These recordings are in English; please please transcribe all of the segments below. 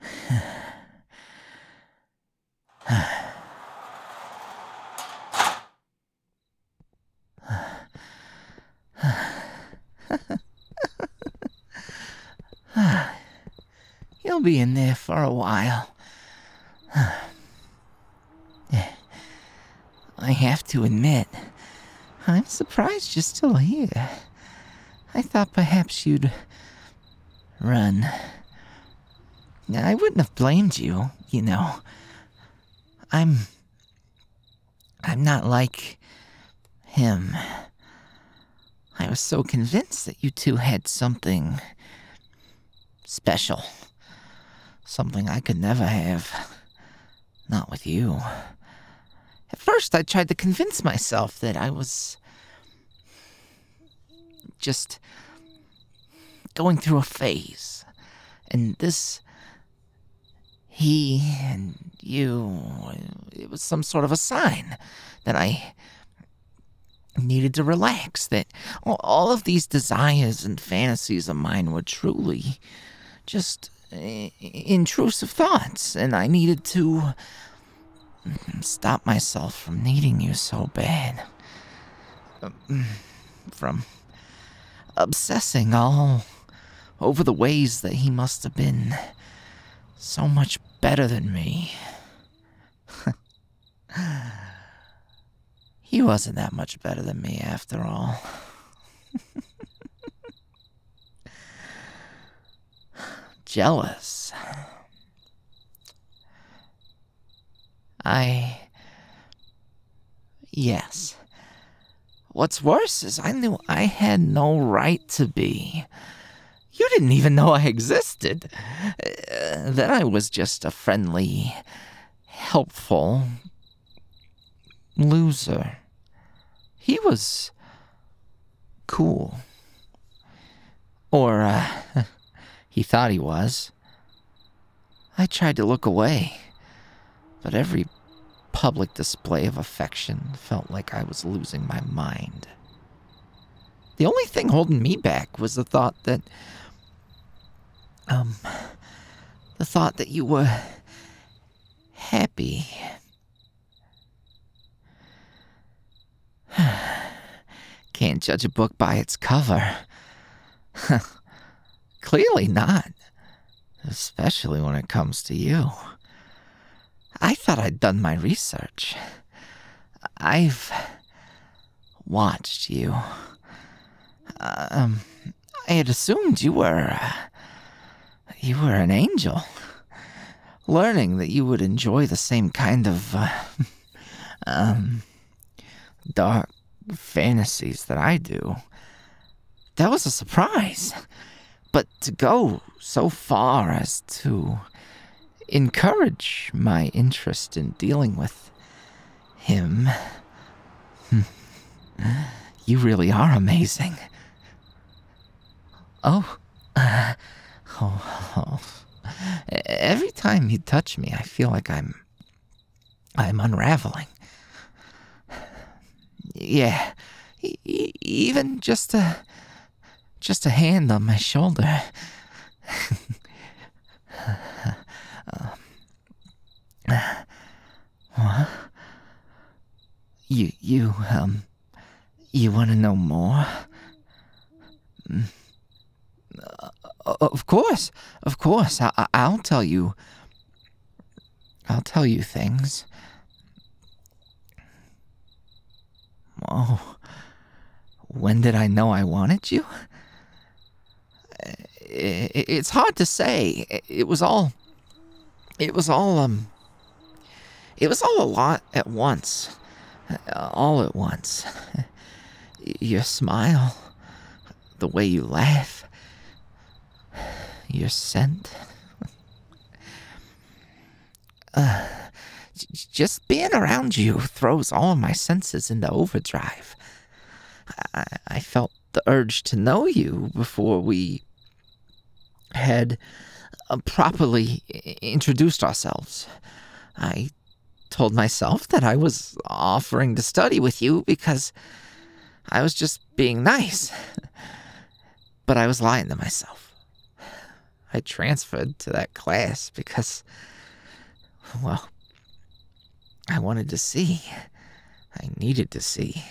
You'll be in there for a while. I have to admit, I'm surprised you're still here. I thought perhaps you'd run. I wouldn't have blamed you, you know. I'm not like him. I was so convinced that you two had something special. Something I could never have. Not with you. At first, I tried to convince myself that I was just going through a phase. And he and you, it was some sort of a sign that I needed to relax, that all of these desires and fantasies of mine were truly just intrusive thoughts, and I needed to stop myself from needing you so bad. From obsessing all over the ways that he must have been so much better than me. He wasn't that much better than me after all. Jealous. Yes. What's worse is I knew I had no right to be. You didn't even know I existed. That I was just a friendly, helpful loser. He was cool. Or, he thought he was. I tried to look away, but every public display of affection felt like I was losing my mind. The only thing holding me back was the thought that you were happy. Can't judge a book by its cover. Clearly not. Especially when it comes to you. I thought I'd done my research. I've watched you. I had assumed you were an angel. Learning that you would enjoy the same kind of, dark fantasies that I do. That was a surprise. But to go so far as to encourage my interest in dealing with him, you really are amazing. Every time you touch me, I feel like I'm unraveling. Yeah, even just a hand on my shoulder. What? You want to know more? Of course. I'll tell you. I'll tell you things. Oh, when did I know I wanted you? It's hard to say. It was all a lot at once. All at once. Your smile, the way you laugh, your scent. Just being around you throws all of my senses into overdrive. I felt the urge to know you before we had properly introduced ourselves. I told myself that I was offering to study with you because I was just being nice. But I was lying to myself. I transferred to that class because, well, I wanted to see. I needed to see.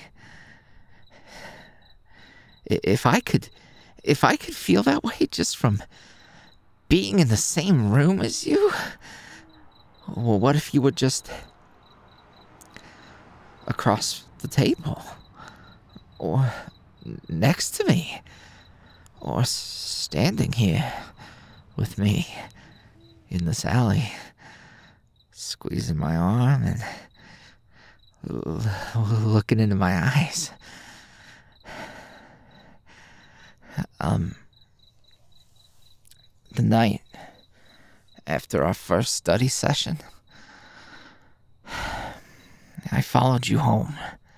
If I could feel that way just from being in the same room as you, well, what if you were just across the table? Or next to me? Or standing here with me in this alley, squeezing my arm and looking into my eyes. The night after our first study session, I followed you home.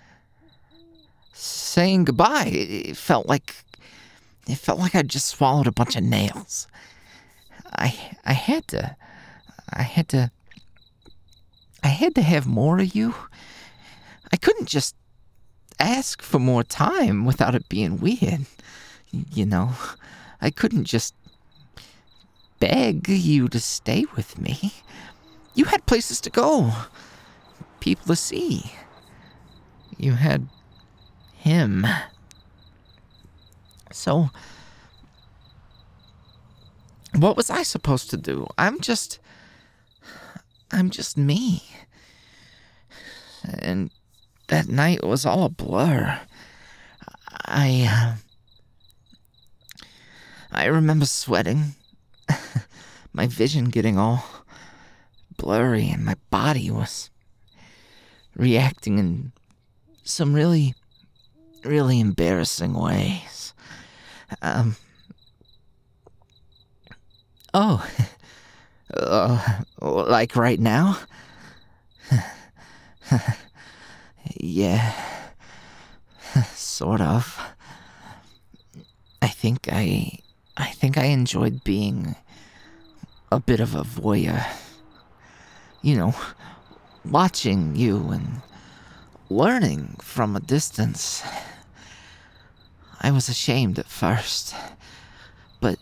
Saying goodbye, it felt like I'd just swallowed a bunch of nails. I had to have more of you. I couldn't just ask for more time without it being weird. You know, I couldn't just beg you to stay with me. You had places to go, people to see. You had him. So, what was I supposed to do? I'm just me. And that night was all a blur. I remember sweating, my vision getting all blurry, and my body was reacting in some really, really embarrassing ways. Like right now? Yeah, sort of. I think I enjoyed being a bit of a voyeur. You know, watching you and learning from a distance. I was ashamed at first, but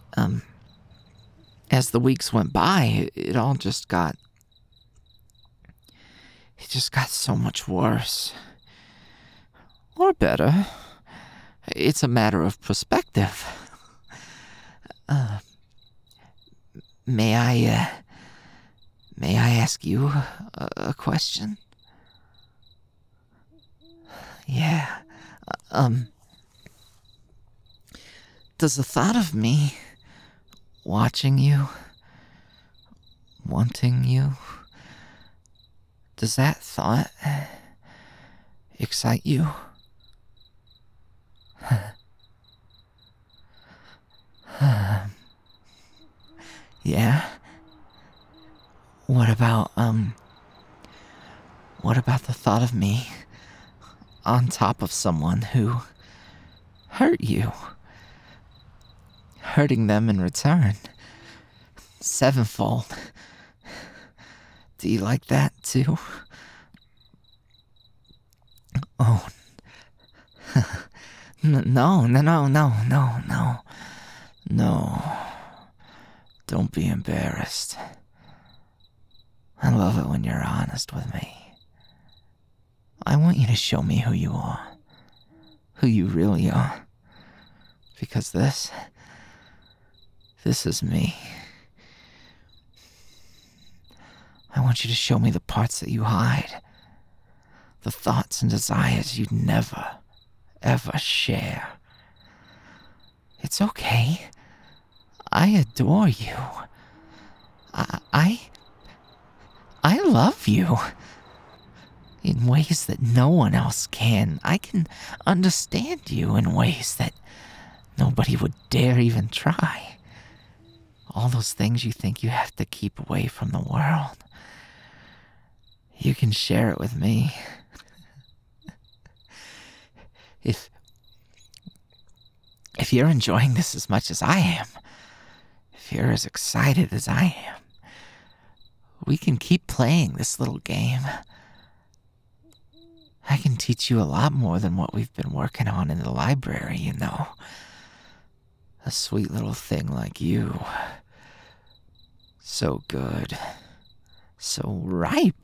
as the weeks went by, it just got so much worse. Or better. It's a matter of perspective. May I ask you a question? Yeah. Does the thought of me watching you, wanting you, does that thought excite you? Yeah? What about the thought of me on top of someone who hurt you? Hurting them in return. Sevenfold. Do you like that too? Oh. No. No. Don't be embarrassed. I love it when you're honest with me. I want you to show me who you are. Who you really are. Because this is me. I want you to show me the parts that you hide. The thoughts and desires you'd never, ever share. It's okay. I adore you. I love you. In ways that no one else can. I can understand you in ways that nobody would dare even try. All those things you think you have to keep away from the world. You can share it with me. If you're enjoying this as much as I am, if you're as excited as I am, we can keep playing this little game. I can teach you a lot more than what we've been working on in the library, you know. A sweet little thing like you so good, so ripe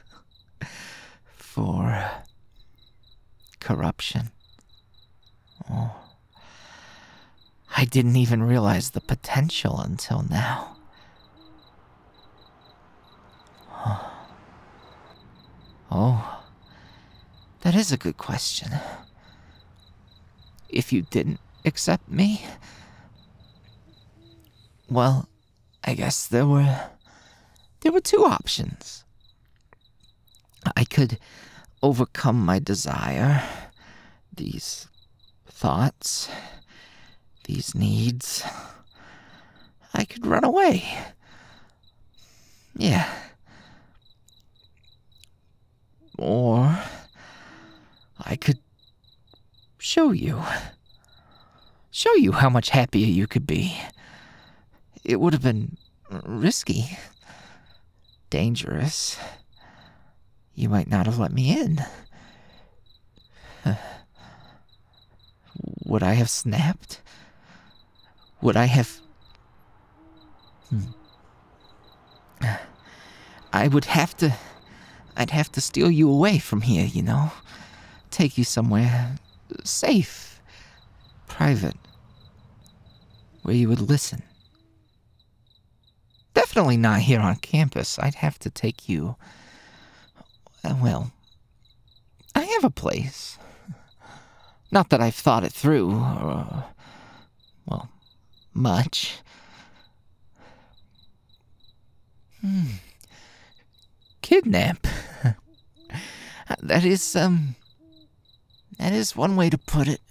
for corruption. Oh, I didn't even realize the potential until now. Oh, that is a good question. If you didn't accept me, well, I guess there were two options. I could overcome my desire, these thoughts, these needs. I could run away. Yeah. Or I could show you how much happier you could be. It would have been risky, dangerous. You might not have let me in. Would I have snapped? Would I have... I'd have to steal you away from here, you know? Take you somewhere safe, private, where you would listen. Definitely not here on campus. I'd have to take you... Well, I have a place. Not that I've thought it through, or, well, much. Kidnap. That is one way to put it.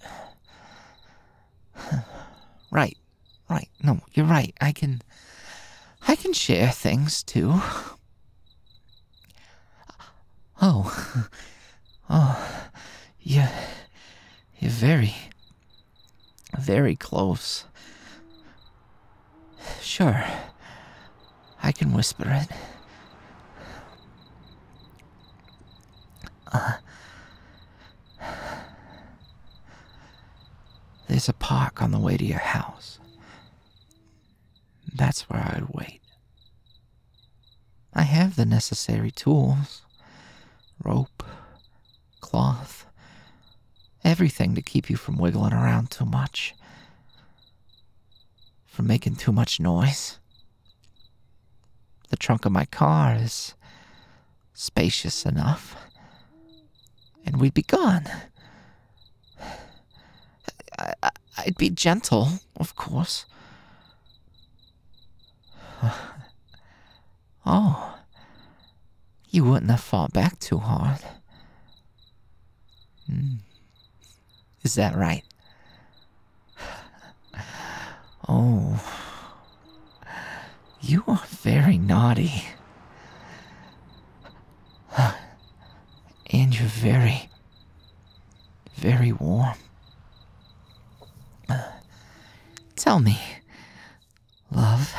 Right. No, you're right. I can share things too. Oh, you're very, very close. Sure, I can whisper it. There's a park on the way to your house. That's where I'd wait. I have the necessary tools. Rope, cloth, everything to keep you from wiggling around too much. From making too much noise. The trunk of my car is spacious enough. And we'd be gone. I'd be gentle, of course. Oh, you wouldn't have fought back too hard. Is that right? Oh, you are very naughty. And you're very, very warm. Tell me, love,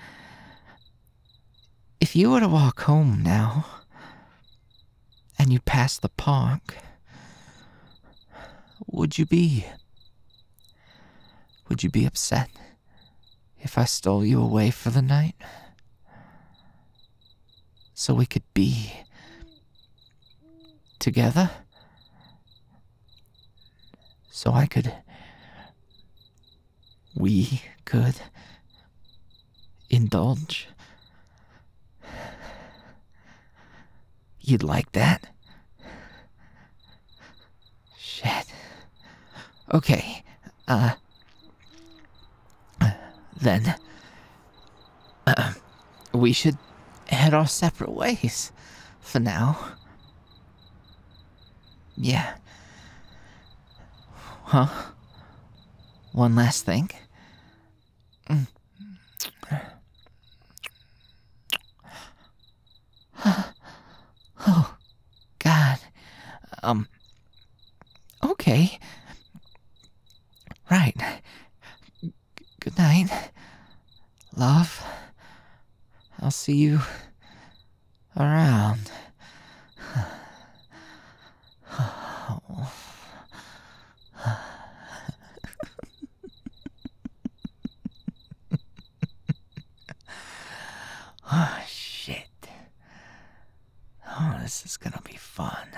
if you were to walk home now, and you passed the park, would you be upset if I stole you away for the night? So we could be together? So we could indulge? You'd like that? Shit. Okay, then, we should head our separate ways for now. Yeah. Huh? One last thing. Oh, God. Okay. Right. Good night, love. I'll see you around. Oh, shit. Oh, this is gonna be fun.